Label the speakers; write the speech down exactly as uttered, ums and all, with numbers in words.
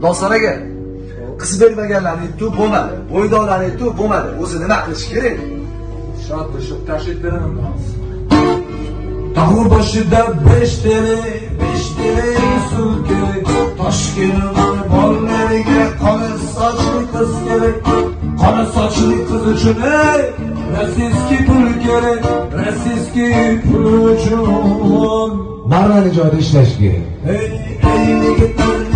Speaker 1: Nosaraga qiz bermaganlarni aytib bo'lmadi. Bo'ydoqlarni aytib bo'lmadi. O'zi nima qilish kerak?
Speaker 2: Shotlashib tashib beraman.
Speaker 3: Tağ başında beş tane, beş tane su gerek. Toshkentning bollariga qora sochli qiz kerak. Qora sochli qiz uchun rossiyskiy pul kerak. Rossiyskiy pul uchun
Speaker 4: Narvali joyda ishlash kerak.
Speaker 3: Ey ey yigitlar